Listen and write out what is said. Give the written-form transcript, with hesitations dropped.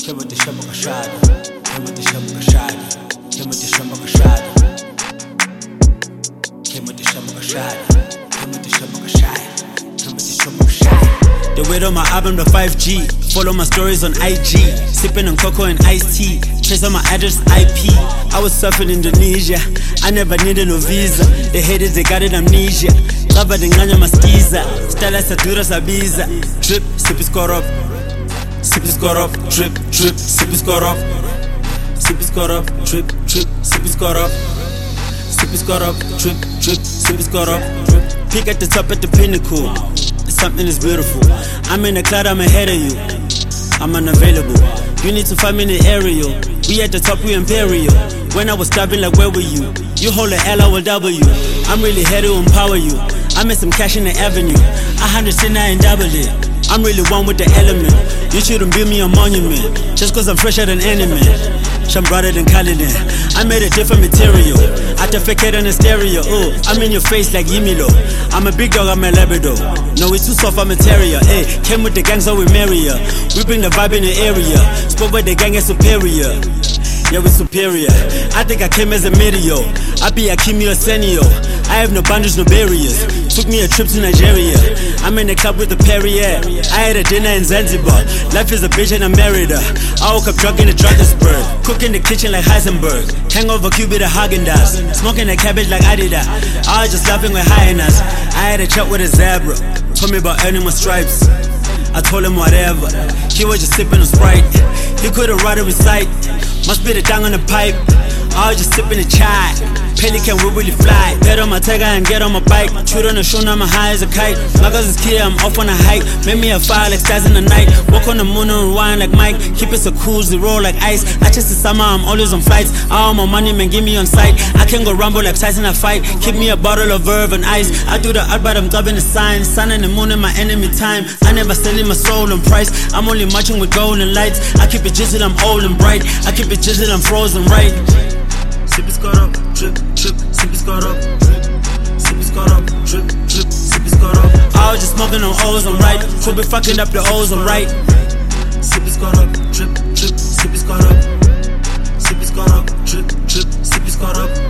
Came with the shop of Kashadi. Came with the shop of Kashadi. Came with the shop of Kashadi. Came with the shop of Kashadi. Came with the shop of Kashadi. Came with the shop of Kashadi. They wait on my album, the 5G. Follow my stories on IG. Sipping on cocoa and iced tea. Trace on my address, IP. I was surfing Indonesia. I never needed no visa. They hated, they got it amnesia. Raba denganya maskiza. Stella sadura sabiza. Drip, sip is caught up. Sip is caught up. Drip, drip, sip is caught up. Sip is caught up. Drip, drip, sip is caught up. Sip is caught up. Drip, drip, sip is caught up. Peak at the top at the pinnacle. Something is beautiful. I'm in the cloud, I'm ahead of you. I'm unavailable. You need to find me in the area. We at the top, we imperial. When I was starving, like where were you? You hold the L, I will W. I'm really here to empower you. I made some cash in the avenue. 100 cent, I ain't double it. I'm really one with the element. You shouldn't build me a monument just cause I'm fresher than enemy. I'm broader than Khalidan. I made a different material. I defecate on the stereo. Ooh, I'm in your face like Yimilo. I'm a big dog, I'm a Labrador. No, it's too soft, I'm a terrier. Hey, came with the gang, so we marry her. We bring the vibe in the area. Spoke with the gang is superior. Yeah, we superior. I think I came as a meteor. I be Akimi or Senio. I have no boundaries, no barriers. Took me a trip to Nigeria. I'm in the club with the Perrier. I had a dinner in Zanzibar. Life is a bitch and I married her. I woke up drunk in the Drakensberg. Cook in the kitchen like Heisenberg. Hangover Cupid at Häagen-Dazs. Smoking a cabbage like Adidas. I was just laughing with hyenas. I had a chat with a zebra. Told me about earning my stripes. I told him whatever. He was just sipping on Sprite. He couldn't write or recite. Must be the tongue on the pipe. I was just sipping a chai. Pelican will really fly. Get on my tiger and get on my bike. Shoot on the show, now I'm high as a kite. My girls is clear, I'm off on a hike. Make me a fire like stars in the night. Walk on the moon and rewind like Mike. Keep it so cool, zero like ice. I chase the summer, I'm always on flights. All my money, man, give me on sight. I can go rumble like Tyson, I fight. Keep me a bottle of verve and ice. I do the art, but I'm dubbing the signs. Sun and the moon in my enemy time. I never selling my soul on price. I'm only marching with golden lights. I keep it jizzle, I'm old and bright. I keep it jizzle, I'm frozen right. Sip is caught up, drip, drip, sip is caught up, drip, sip is caught up, drip, drip, sip is caught up. I was just smoking on O's, I'm right. Could be fucking up the O's, I'm right. Sip is caught up, drip, drip, sip is caught up, sip is caught up, drip, drip, sip is caught up.